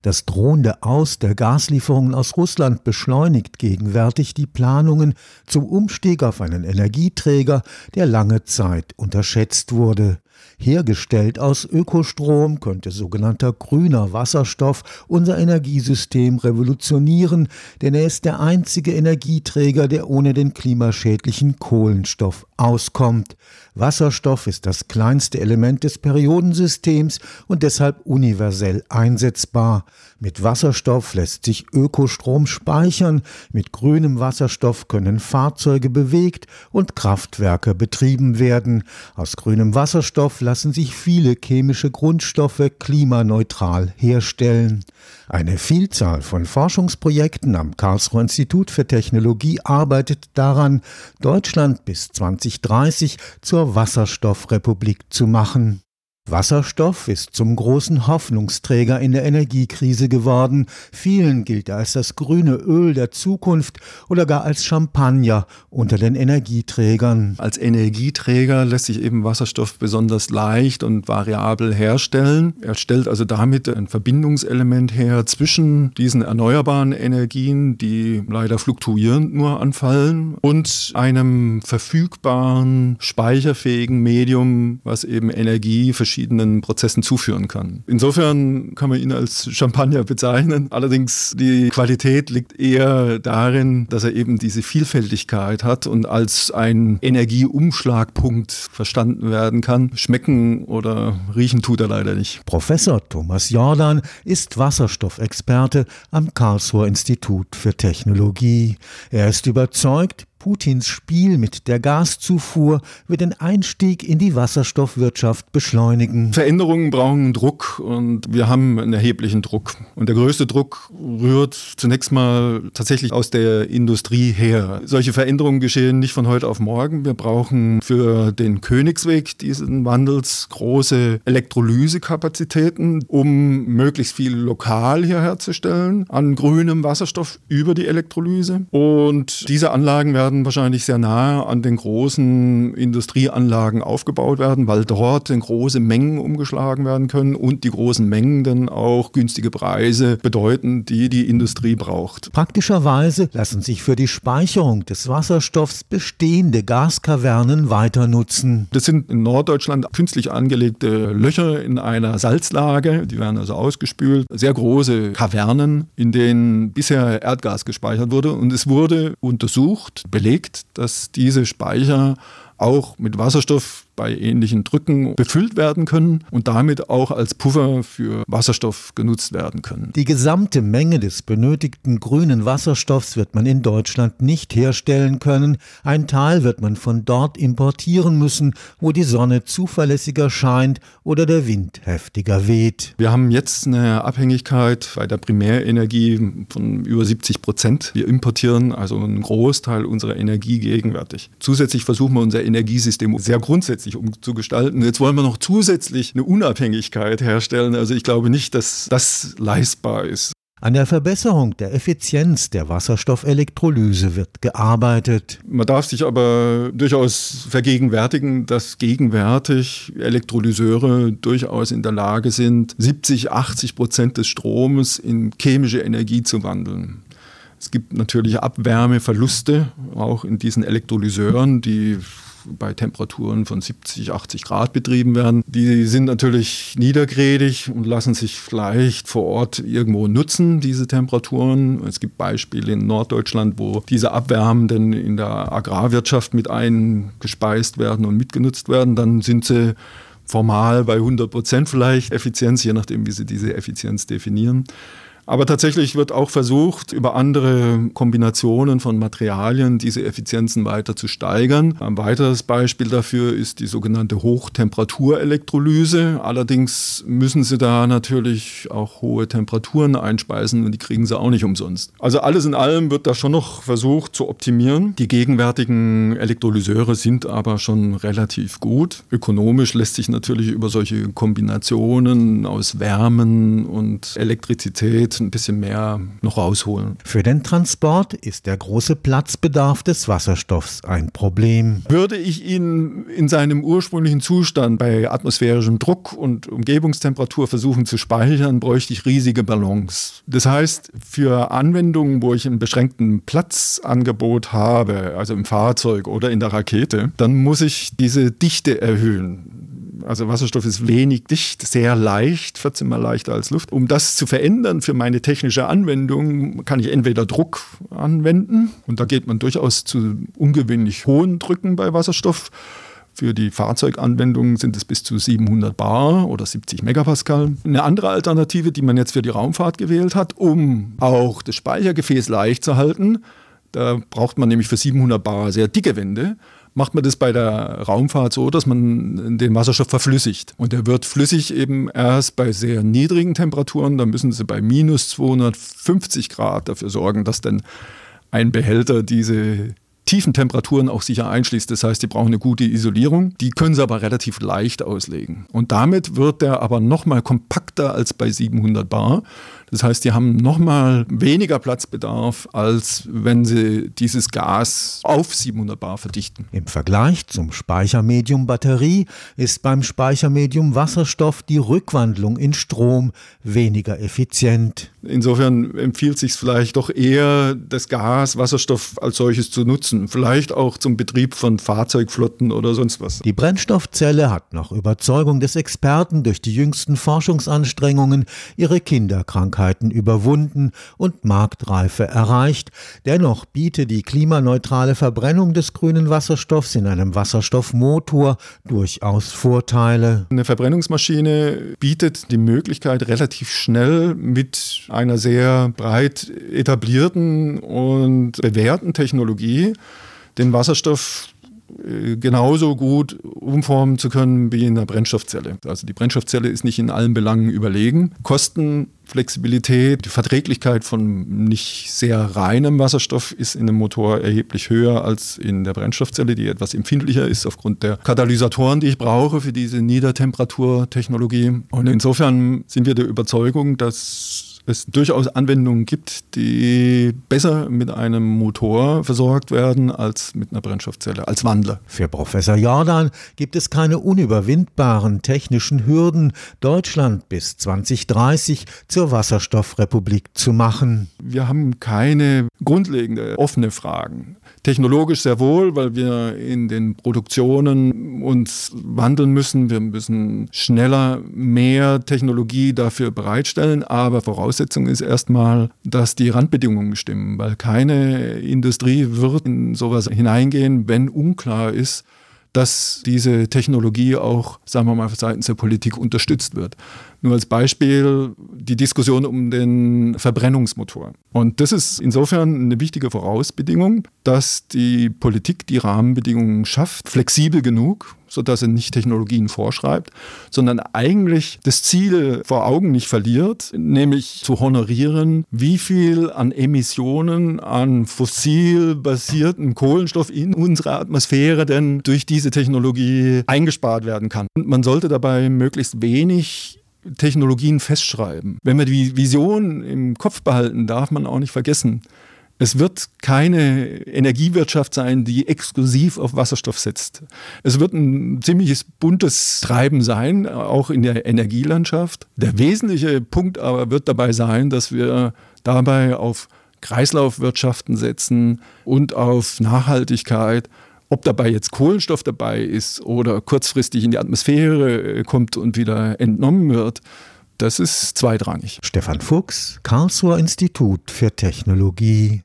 Das drohende Aus der Gaslieferungen aus Russland beschleunigt gegenwärtig die Planungen zum Umstieg auf einen Energieträger, der lange Zeit unterschätzt wurde. Hergestellt aus Ökostrom könnte sogenannter grüner Wasserstoff unser Energiesystem revolutionieren, denn er ist der einzige Energieträger, der ohne den klimaschädlichen Kohlenstoff auskommt. Wasserstoff ist das kleinste Element des Periodensystems und deshalb universell einsetzbar. Mit Wasserstoff lässt sich Ökostrom speichern, mit grünem Wasserstoff können Fahrzeuge bewegt und Kraftwerke betrieben werden. Aus grünem Wasserstoff lassen sich viele chemische Grundstoffe klimaneutral herstellen. Eine Vielzahl von Forschungsprojekten am Karlsruher Institut für Technologie arbeitet daran, Deutschland bis 2030 zur Wasserstoffrepublik zu machen. Wasserstoff ist zum großen Hoffnungsträger in der Energiekrise geworden. Vielen gilt er als das grüne Öl der Zukunft oder gar als Champagner unter den Energieträgern. Als Energieträger lässt sich eben Wasserstoff besonders leicht und variabel herstellen. Er stellt also damit ein Verbindungselement her zwischen diesen erneuerbaren Energien, die leider fluktuierend nur anfallen, und einem verfügbaren, speicherfähigen Medium, was eben Energie verschiedenen Prozessen zuführen kann. Insofern kann man ihn als Champagner bezeichnen. Allerdings die Qualität liegt eher darin, dass er eben diese Vielfältigkeit hat und als ein Energieumschlagpunkt verstanden werden kann. Schmecken oder riechen tut er leider nicht. Professor Thomas Jordan ist Wasserstoffexperte am Karlsruher Institut für Technologie. Er ist überzeugt, Putins Spiel mit der Gaszufuhr wird den Einstieg in die Wasserstoffwirtschaft beschleunigen. Veränderungen brauchen Druck und wir haben einen erheblichen Druck. Und der größte Druck rührt zunächst mal tatsächlich aus der Industrie her. Solche Veränderungen geschehen nicht von heute auf morgen. Wir brauchen für den Königsweg dieses Wandels große Elektrolysekapazitäten, um möglichst viel lokal hier herzustellen an grünem Wasserstoff über die Elektrolyse. Und diese Anlagen werden wahrscheinlich sehr nahe an den großen Industrieanlagen aufgebaut werden, weil dort in große Mengen umgeschlagen werden können und die großen Mengen dann auch günstige Preise bedeuten, die die Industrie braucht. Praktischerweise lassen sich für die Speicherung des Wasserstoffs bestehende Gaskavernen weiter nutzen. Das sind in Norddeutschland künstlich angelegte Löcher in einer Salzlage, die werden also ausgespült. Sehr große Kavernen, in denen bisher Erdgas gespeichert wurde, und es wurde untersucht, belegt, dass diese Speicher auch mit Wasserstoff bei ähnlichen Drücken befüllt werden können und damit auch als Puffer für Wasserstoff genutzt werden können. Die gesamte Menge des benötigten grünen Wasserstoffs wird man in Deutschland nicht herstellen können. Ein Teil wird man von dort importieren müssen, wo die Sonne zuverlässiger scheint oder der Wind heftiger weht. Wir haben jetzt eine Abhängigkeit bei der Primärenergie von über 70%. Wir importieren also einen Großteil unserer Energie gegenwärtig. Zusätzlich versuchen wir unser Energiesystem sehr grundsätzlich umzugestalten. Jetzt wollen wir noch zusätzlich eine Unabhängigkeit herstellen. Also ich glaube nicht, dass das leistbar ist. An der Verbesserung der Effizienz der Wasserstoffelektrolyse wird gearbeitet. Man darf sich aber durchaus vergegenwärtigen, dass gegenwärtig Elektrolyseure durchaus in der Lage sind, 70-80% des Stromes in chemische Energie zu wandeln. Es gibt natürlich Abwärmeverluste, auch in diesen Elektrolyseuren, die bei Temperaturen von 70, 80 Grad betrieben werden. Die sind natürlich niedergradig und lassen sich vielleicht vor Ort irgendwo nutzen, diese Temperaturen. Es gibt Beispiele in Norddeutschland, wo diese Abwärmen dann in der Agrarwirtschaft mit eingespeist werden und mitgenutzt werden. Dann sind sie formal bei 100% vielleicht Effizienz, je nachdem, wie sie diese Effizienz definieren. Aber tatsächlich wird auch versucht, über andere Kombinationen von Materialien diese Effizienzen weiter zu steigern. Ein weiteres Beispiel dafür ist die sogenannte Hochtemperaturelektrolyse. Allerdings müssen sie da natürlich auch hohe Temperaturen einspeisen und die kriegen sie auch nicht umsonst. Also alles in allem wird da schon noch versucht zu optimieren. Die gegenwärtigen Elektrolyseure sind aber schon relativ gut. Ökonomisch lässt sich natürlich über solche Kombinationen aus Wärmen und Elektrizität Zeit ein bisschen mehr noch rausholen. Für den Transport ist der große Platzbedarf des Wasserstoffs ein Problem. Würde ich ihn in seinem ursprünglichen Zustand bei atmosphärischem Druck und Umgebungstemperatur versuchen zu speichern, bräuchte ich riesige Ballons. Das heißt, für Anwendungen, wo ich einen beschränkten Platzangebot habe, also im Fahrzeug oder in der Rakete, dann muss ich diese Dichte erhöhen. Also Wasserstoff ist wenig dicht, sehr leicht, 14-mal leichter als Luft. Um das zu verändern für meine technische Anwendung, kann ich entweder Druck anwenden, und da geht man durchaus zu ungewöhnlich hohen Drücken bei Wasserstoff. Für die Fahrzeuganwendungen sind es bis zu 700 bar oder 70 Megapascal. Eine andere Alternative, die man jetzt für die Raumfahrt gewählt hat, um auch das Speichergefäß leicht zu halten, da braucht man nämlich für 700 bar sehr dicke Wände. Macht man das bei der Raumfahrt so, dass man den Wasserstoff verflüssigt. Und der wird flüssig eben erst bei sehr niedrigen Temperaturen. Da müssen Sie bei minus 250 Grad dafür sorgen, dass dann ein Behälter diese tiefen Temperaturen auch sicher einschließt. Das heißt, die brauchen eine gute Isolierung. Die können Sie aber relativ leicht auslegen. Und damit wird der aber nochmal kompakter als bei 700 bar. Das heißt, die haben nochmal weniger Platzbedarf, als wenn sie dieses Gas auf 700 bar verdichten. Im Vergleich zum Speichermedium Batterie ist beim Speichermedium Wasserstoff die Rückwandlung in Strom weniger effizient. Insofern empfiehlt es sich vielleicht doch eher, das Gas, Wasserstoff als solches zu nutzen. Vielleicht auch zum Betrieb von Fahrzeugflotten oder sonst was. Die Brennstoffzelle hat nach Überzeugung des Experten durch die jüngsten Forschungsanstrengungen ihre Kinderkrankheit überwunden und Marktreife erreicht. Dennoch biete die klimaneutrale Verbrennung des grünen Wasserstoffs in einem Wasserstoffmotor durchaus Vorteile. Eine Verbrennungsmaschine bietet die Möglichkeit, relativ schnell mit einer sehr breit etablierten und bewährten Technologie den Wasserstoff genauso gut umformen zu können wie in einer Brennstoffzelle. Also die Brennstoffzelle ist nicht in allen Belangen überlegen. Kosten, Flexibilität, die Verträglichkeit von nicht sehr reinem Wasserstoff ist in einem Motor erheblich höher als in der Brennstoffzelle, die etwas empfindlicher ist aufgrund der Katalysatoren, die ich brauche für diese Niedertemperaturtechnologie. Und insofern sind wir der Überzeugung, dass es durchaus Anwendungen gibt, die besser mit einem Motor versorgt werden als mit einer Brennstoffzelle, als Wandler. Für Professor Jordan gibt es keine unüberwindbaren technischen Hürden, Deutschland bis 2030 zur Wasserstoffrepublik zu machen. Wir haben keine grundlegende offene Fragen. Technologisch sehr wohl, weil wir in den Produktionen uns wandeln müssen. Wir müssen schneller mehr Technologie dafür bereitstellen, aber Voraussetzung ist erstmal, dass die Randbedingungen stimmen, weil keine Industrie wird in sowas hineingehen, wenn unklar ist, dass diese Technologie auch, sagen wir mal, seitens der Politik unterstützt wird. Nur als Beispiel die Diskussion um den Verbrennungsmotor. Und das ist insofern eine wichtige Vorausbedingung, dass die Politik die Rahmenbedingungen schafft, flexibel genug, sodass sie nicht Technologien vorschreibt, sondern eigentlich das Ziel vor Augen nicht verliert, nämlich zu honorieren, wie viel an Emissionen an fossil basierten Kohlenstoff in unserer Atmosphäre denn durch diese Technologie eingespart werden kann. Und man sollte dabei möglichst wenig Technologien festschreiben. Wenn wir die Vision im Kopf behalten, darf man auch nicht vergessen, es wird keine Energiewirtschaft sein, die exklusiv auf Wasserstoff setzt. Es wird ein ziemliches buntes Treiben sein, auch in der Energielandschaft. Der wesentliche Punkt aber wird dabei sein, dass wir dabei auf Kreislaufwirtschaften setzen und auf Nachhaltigkeit. Ob dabei jetzt Kohlenstoff dabei ist oder kurzfristig in die Atmosphäre kommt und wieder entnommen wird, das ist zweitrangig. Stefan Fuchs, Karlsruher Institut für Technologie.